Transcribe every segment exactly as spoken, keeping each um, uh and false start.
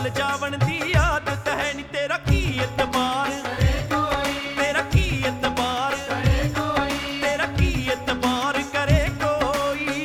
ਝੁੱਲ ਜਾਵਣ ਦੀ ਆਦਤ ਹੈ ਨੀ ਤੇਰਾ ਕੀ ਇਤਬਾਰ ਕਰੇ ਕੋਈ ਤੇਰਾ ਕੀ ਇਤਬਾਰ ਕਰੇ ਕੋਈ ਤੇਰਾ ਕੀ ਇਤਬਾਰ ਕਰੇ ਕੋਈ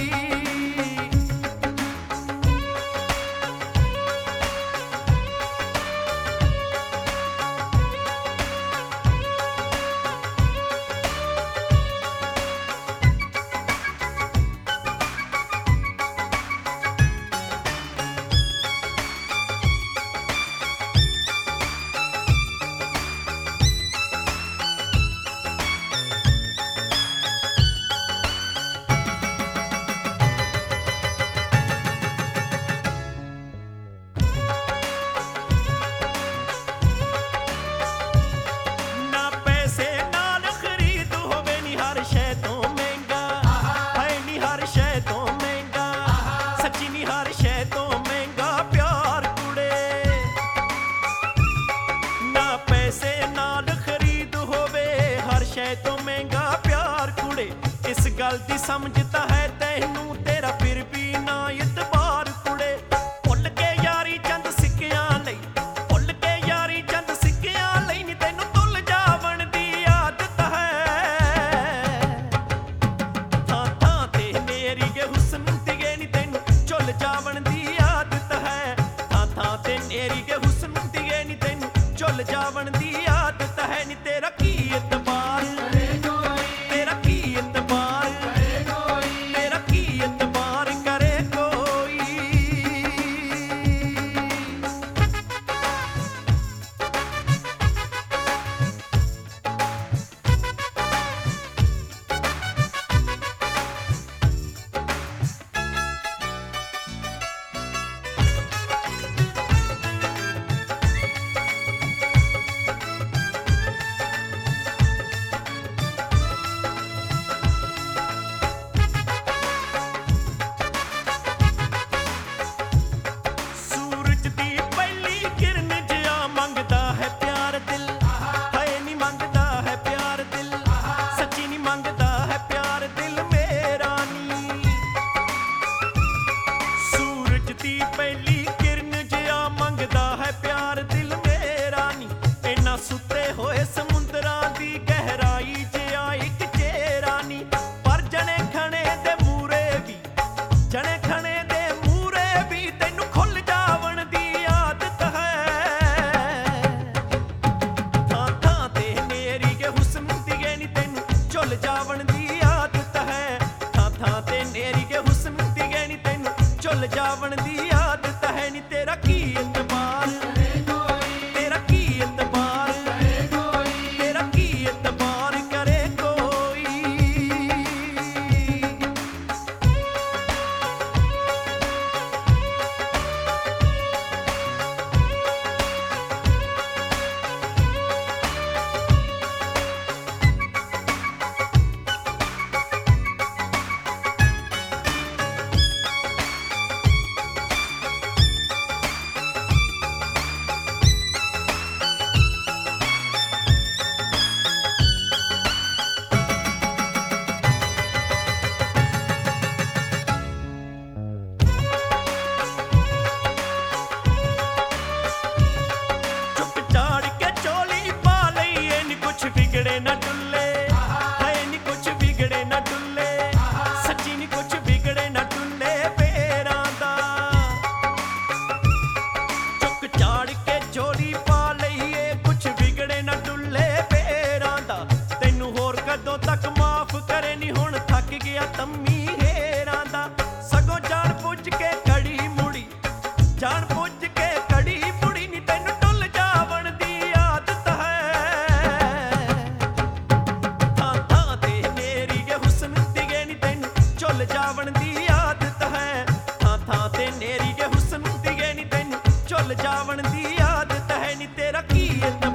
ਤੋਂ ਮਹਿੰਗਾ ਪਿਆਰ ਕੁੜੇ ਇਸ ਗੱਲ ਦੀ ਸਮਝ ਤਾਂ ਹੈ ਤੈਨੂੰ ਤੇਰਾ ਫਿਰ ਵੀ ਨਾ ਇਤਬਾਰ ਕੁੜੇ ਭੁੱਲ ਕੇ ਯਾਰੀ ਚੰਦ ਸਿੱਕਿਆਂ ਲਈ ਭੁੱਲ ਕੇ ਯਾਰੀ ਚੰਦ ਸਿੱਕਿਆਂ ਲਈ ਨੀ ਤੈਨੂੰ ਤੁੱਲ ਜਾਵਣ ਦੀ ਆਦਤ ਹੈ ਥਾਂ ਥਾਂ ਤੇ ਮੇਰੀ ਗੇ ਹੁਸਨ ਦਿਗੇ ਨੀ ਤੈਨੂੰ ਝੁੱਲ ਜਾਵਣ ਦੀ ਆਦਤ ਹੈ ਥਾਂ ਥਾਂ ਤੇ ਮੇਰੀ ਗੇ ਹੁਸਨ ਦਿਗੇ ਨੀ ਤੈਨੂੰ ਝੁੱਲ ਜਾਵਣ ਦੀ ਆਦਤ ਹੈ ਨੀ ਤੇਰਾ ਕੀ ਇਤਬਾਰ ਪਹਿਲੀ ਕਿਰਨ ਜਿਹਾ ਮੰਗਦਾ ਹੈ ਪਿਆਰ ਦਿਲ ਮੇਰਾ ਨੀ ਇਹਨਾਂ ਸੁੱਤੇ ਹੋਏ ਸਮੁੰਦਰਾਂ ਦੀ ਗਹਿਰਾਈ ਜਿਹਾ ਇੱਕ ਚਿਹਰਾ ਨੀ ਪਰ ਜਣੇ ਖਣੇ ਦੇ ਮੂਰੇ ਵੀ ਜਣੇ ਖਣੇ ਦੇ ਮੂਰੇ ਵੀ ਤੈਨੂੰ ਖੁੱਲ ਜਾਵਣ ਦੀ ਆਦਤ ਹੈ ਥਾਂ ਥਾਂ ਤੇ ਮੇਰੀ ਗੇ ਹੁਸਨ ਦਿਗੇ ਨੀ ਤੈਨੂੰ ਝੁੱਲ ਜਾਵਣ ਦੀ ਆਦਤ ਹੈ ਥਾਂ ਥਾਂ ਤੇ ਮੇਰੀ ਗੇ ਹੁਸਨ ਦਿਗੇ ਨੀ ਤੈਨੂੰ ਝੁੱਲ ਜਾਵਣ ਦੀ ਆਦਤ ਹੈ ਨੀ ਤੇਰਾ ਕੀ ਇਤਬਾਰ ਕਰੇ ਕੋਈ ਤੇਰਾ ਕੀ ਇਤਬਾਰ ਕਰੇ ਕੋਈ ਤੇਰਾ ਕੀ ਇਤਬਾਰ ਕਰੇ ਕੋਈ ਵਿਗੜੇ ਨਾ ਡੁੱਲੇ ਹੈ ਨੀ ਕੁਛ ਵਿਗੜੇ ਨਾ ਡੁੱਲੇ ਸੱਚੀ ਨੀ ਕੁਛ ਵਿਗੜੇ ਨਾ ਡੁੱਲੇ ਪੇਰਾਂ ਦਾ ਚੁੱਕ ਚਾੜ ਕੇ ਝੋਲੀ ਪਾ ਲਈਏ ਕੁਛ ਵਿਗੜੇ ਨਾ ਡੁੱਲੇ ਪੇਰਾਂ ਦਾ ਤੈਨੂੰ ਹੋਰ ਕਦੋਂ ਤੱਕ ਮਾਫ ਕਰੇ ਨੀ ਹੁਣ ਥੱਕ ਗਿਆ ਤੰਮੀ ਹੇਰਾਂ ਦਾ ਸਗੋਂ ਜਾਣ ਪੁੱਜ ਕੇ ਕੜੀ ਮੁੜੀ ਜਾਣ ਪੁੱਜ ਕੇ ਕੜੀ ਮੁੜੀ ਨੀ ਤੈਨੂੰ ਡੁੱਲ ਜਾਵਣ ਦੀ ਆਦਤ ਝੁੱਲ ਜਾਵਣ ਦੀ ਆਦਤ ਹੈ ਥਾਂ ਥਾਂ ਤੇ ਨੇਰੀ ਗੇ ਹੁਸਨ ਦਿਗੇ ਨੀ ਤੈਨੂੰ ਝੁੱਲ ਜਾਵਣ ਦੀ ਆਦਤ ਹੈ ਨੀ ਤੇਰਾ ਕੀ